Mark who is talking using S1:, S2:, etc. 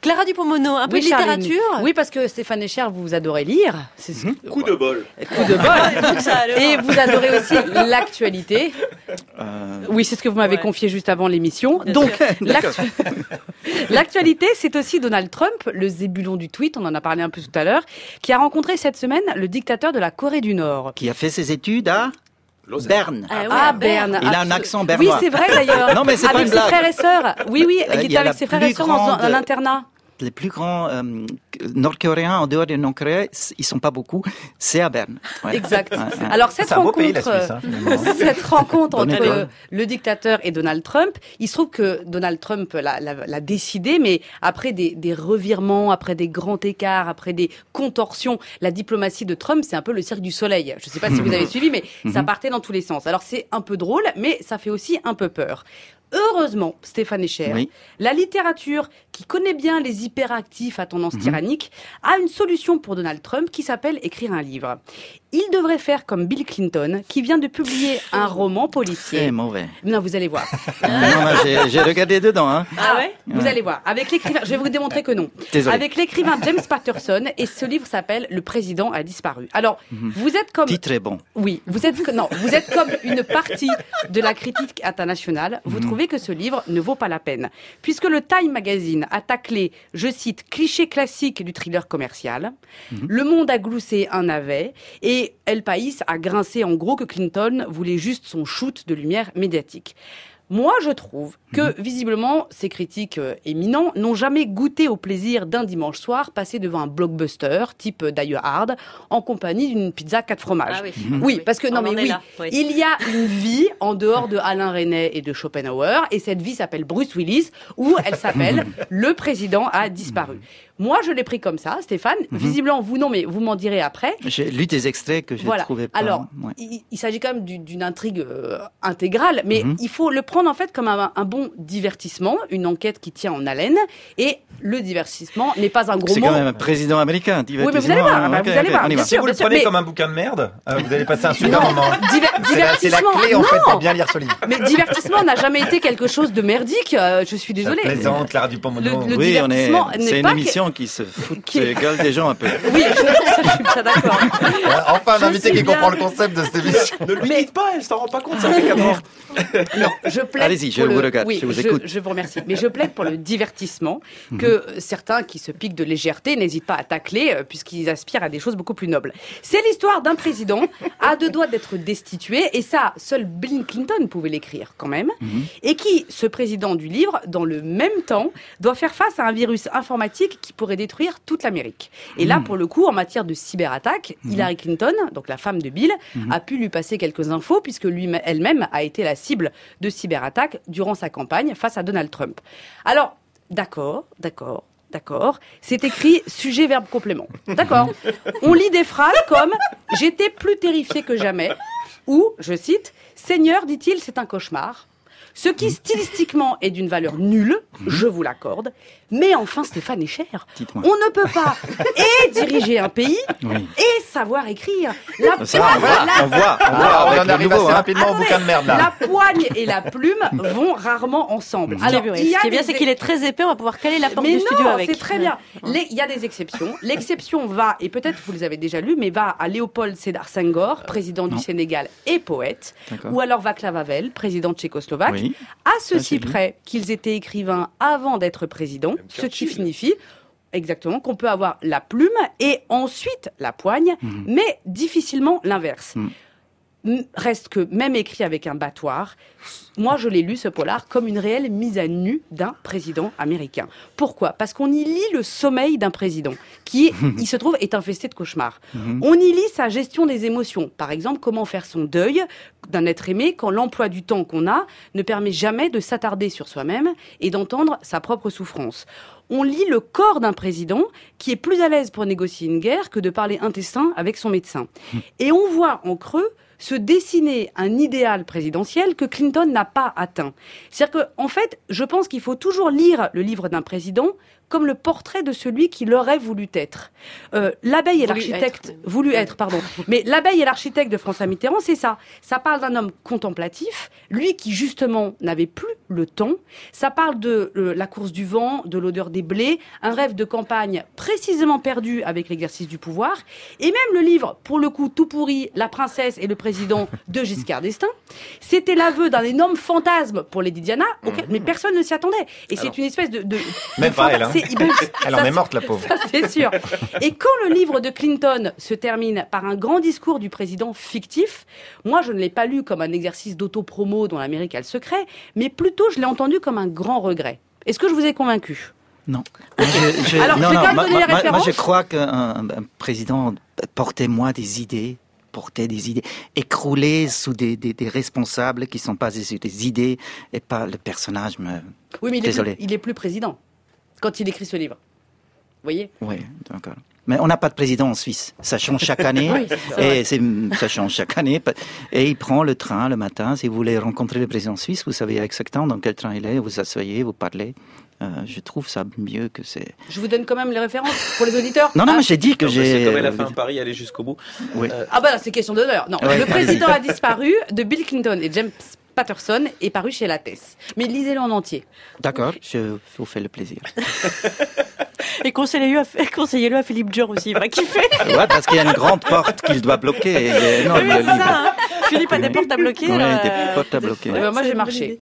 S1: Clara Dupont-Mono, un peu de
S2: Charline.
S1: littérature.
S2: Oui, parce que Stéphane Escher, vous adorez lire.
S3: Coup de bol.
S2: Coup de bol. Et vous adorez aussi l'actualité. Oui, c'est ce que vous m'avez confié juste avant l'émission. Donc, l'actualité, c'est aussi Donald Trump, le zébulon du tweet, on en a parlé un peu tout à l'heure, qui a rencontré cette semaine le dictateur de la Corée du Nord.
S4: Qui a fait ses études à Berne.
S2: Berne.
S4: Il a un accent bernois.
S2: Oui, c'est vrai d'ailleurs.
S4: Non, mais c'est pas
S2: avec
S4: une
S2: ses
S4: blague.
S2: frères et sœurs. Oui, il était avec ses frères et sœurs dans un internat.
S4: Les plus grands Nord-Coréens, en dehors des Nord-Coréens, ils sont pas beaucoup. C'est à Berne.
S2: Ouais. Exact. Alors cette rencontre,
S3: pays, la Suisse,
S2: cette rencontre entre le dictateur et Donald Trump, il se trouve que Donald Trump l'a décidé, mais après des revirements, après des grands écarts, après des contorsions, la diplomatie de Trump, c'est un peu le cirque du soleil. Je ne sais pas si vous avez suivi, mais ça partait dans tous les sens. Alors c'est un peu drôle, mais ça fait aussi un peu peur. Heureusement, Stéphane Escher, la littérature qui connaît bien les hyperactifs à tendance tyrannique a une solution pour Donald Trump qui s'appelle écrire un livre. Il devrait faire comme Bill Clinton qui vient de publier un roman policier.
S4: C'est mauvais.
S2: Non, vous allez voir.
S4: J'ai regardé dedans. Hein.
S2: Ah ouais? Vous allez voir. Avec l'écrivain, je vais vous démontrer que non.
S4: Désolé.
S2: Avec l'écrivain James Patterson et ce livre s'appelle Le président a disparu. Alors, vous êtes comme...
S4: Titre est bon.
S2: Oui, vous êtes comme une partie de la critique internationale. Vous trouvez que ce livre ne vaut pas la peine. Puisque le Time Magazine a taclé, je cite, cliché classique du thriller commercial. Le Monde a gloussé un navet. Et El País a grincé en gros que Clinton voulait juste son shoot de lumière médiatique. Moi, je trouve que, visiblement, ces critiques éminents n'ont jamais goûté au plaisir d'un dimanche soir passé devant un blockbuster type Die Hard en compagnie d'une pizza 4 fromages.
S1: Ah oui.
S2: Oui, parce que,
S1: Oui.
S2: il y a une vie en dehors de Alain Resnais et de Schopenhauer, et cette vie s'appelle Bruce Willis, où elle s'appelle Le président a disparu. Moi, je l'ai pris comme ça, Stéphane. Visiblement, vous non, mais vous m'en direz après.
S4: J'ai lu des extraits que j'ai trouvé pas...
S2: Alors, il s'agit quand même d'une intrigue intégrale, mais il faut le prendre en fait comme un bon divertissement, une enquête qui tient en haleine, et le divertissement n'est pas un gros mot.
S4: C'est quand même un président américain, divertissement.
S2: Oui, mais vous allez voir, vous allez voir. Bien
S3: Si
S2: sûr,
S3: vous le
S2: bien sûr,
S3: prenez
S2: mais-
S3: comme un bouquin de merde, vous allez passer un super moment. C'est la
S2: Divertissement,
S3: clé en fait
S2: non.
S3: pour bien lire ce livre.
S2: Mais divertissement n'a jamais été quelque chose de merdique, je suis désolée.
S3: Plaisante, Clara Dupont-Mono.
S2: Le
S4: Oui,
S2: divertissement n'est
S4: c'est une
S2: pas
S4: émission qui se fout de gueule des gens un peu.
S2: Oui, je suis pas d'accord.
S3: Enfin, un
S2: Je
S3: invité
S2: suis
S3: qui comprend
S2: bien.
S3: le concept de cette émission.
S5: Ne lui dites pas, elle s'en rend pas compte, ça fait 4 ans.
S2: Non, je plaide
S4: Allez-y, je
S2: pour
S4: vous regarde,
S2: oui,
S4: je vous écoute.
S2: Je vous remercie. Mais je plaide pour le divertissement que certains qui se piquent de légèreté n'hésitent pas à tacler puisqu'ils aspirent à des choses beaucoup plus nobles. C'est l'histoire d'un président à 2 doigts d'être destitué et ça, seul Bill Clinton pouvait l'écrire quand même. Et qui, ce président du livre, dans le même temps, doit faire face à un virus informatique qui pourrait détruire toute l'Amérique. Et là, pour le coup, en matière de cyberattaque, Hillary Clinton, donc la femme de Bill, a pu lui passer quelques infos puisque elle-même a été la cible de cyberattaques durant sa campagne face à Donald Trump. Alors, d'accord. C'est écrit sujet, verbe, complément. D'accord. On lit des phrases comme « J'étais plus terrifié que jamais » ou, je cite, « Seigneur, dit-il, c'est un cauchemar ». Ce qui, stylistiquement, est d'une valeur nulle, je vous l'accorde. Mais enfin, Stéphane Escher, on
S4: Dites-moi.
S2: ne peut pas et diriger un pays et savoir écrire. La
S4: Ça,
S2: poigne,
S4: on voit.
S3: On
S4: avec
S3: en
S4: le
S3: arrive
S4: nouveau,
S3: assez
S4: hein.
S3: rapidement au bouquin de merde là.
S2: la poigne et la plume vont rarement ensemble. Alors,
S1: Ce qui est bien, c'est qu'il est très épais, on va pouvoir caler la porte
S2: mais
S1: du studio
S2: non,
S1: avec.
S2: c'est très bien. Il y a des exceptions. L'exception va, et peut-être vous les avez déjà lues, mais va à Léopold Sédar Senghor, président du Sénégal et poète,
S4: D'accord.
S2: ou alors Václav Havel, président tchécoslovaque,
S4: Oui.
S2: à
S4: Ça,
S2: ceci
S4: j'ai lu.
S2: près qu'ils étaient écrivains avant d'être président, ce qui signifie exactement qu'on peut avoir la plume et ensuite la poigne, mais difficilement l'inverse. Reste que, même écrit avec un battoir, moi je l'ai lu ce polar comme une réelle mise à nu d'un président américain. Pourquoi ? Parce qu'on y lit le sommeil d'un président, qui, il se trouve, est infesté de cauchemars. On y lit sa gestion des émotions. Par exemple, comment faire son deuil d'un être aimé quand l'emploi du temps qu'on a ne permet jamais de s'attarder sur soi-même et d'entendre sa propre souffrance. On lit le corps d'un président qui est plus à l'aise pour négocier une guerre que de parler intestin avec son médecin. Et on voit en creux se dessiner un idéal présidentiel que Clinton n'a pas atteint. C'est-à-dire que, en fait, je pense qu'il faut toujours lire le livre d'un président comme le portrait de celui qui l'aurait voulu être. L'abeille et l'architecte... Voulu être, pardon. Mais l'abeille et l'architecte de François Mitterrand, c'est ça. Ça parle d'un homme contemplatif, lui qui justement n'avait plus le temps. Ça parle de la course du vent, de l'odeur des blés, un rêve de campagne précisément perdu avec l'exercice du pouvoir. Et même le livre, pour le coup, tout pourri, La princesse et le président de Giscard d'Estaing, c'était l'aveu d'un énorme fantasme pour Lady Diana, auquel mais personne ne s'y attendait. Et c'est une espèce de
S3: Même pas elle, hein. Elle en est morte, la pauvre.
S2: Ça, c'est sûr. Et quand le livre de Clinton se termine par un grand discours du président fictif, moi, je ne l'ai pas lu comme un exercice d'auto-promo dont l'Amérique a le secret, mais plutôt, je l'ai entendu comme un grand regret. Est-ce que je vous ai convaincu ?
S4: Non.
S2: Alors, je vais quand même donner les références.
S4: Moi, je crois qu'un président portait des idées, écroulées sous des responsables qui ne sont pas des idées et pas le personnage.
S2: Oui, mais
S4: Désolé.
S2: il est plus président quand il écrit ce livre. Vous voyez ?
S4: Oui, d'accord. Mais on n'a pas de président en Suisse. Ça change chaque année. Ça change chaque année. Et il prend le train le matin. Si vous voulez rencontrer le président suisse, vous savez exactement dans quel train il est. Vous asseyez, vous parlez. Je trouve ça mieux que c'est...
S2: Je vous donne quand même les références pour les auditeurs.
S4: Non, mais j'ai dit que
S5: C'est comme elle a fait un pari, aller jusqu'au bout.
S4: Oui.
S2: Ah bah là, c'est question d'honneur. Non,
S4: Ouais.
S2: Le président a disparu de Bill Clinton et James Patterson est paru chez Lattès. Mais lisez-le en entier.
S4: D'accord, je vous fais le plaisir.
S1: Et conseillez-le à Philippe Dior aussi, il va kiffer.
S4: Ouais, parce qu'il y a une grande porte qu'il doit bloquer. Il est énorme,
S1: Oui,
S4: le
S1: c'est
S4: livre.
S1: ça, hein. Philippe a des portes à bloquer.
S4: Oui,
S1: là.
S4: des portes à bloquer.
S2: Eh ben, moi, j'ai
S1: C'est une
S2: marché.
S1: bonne idée.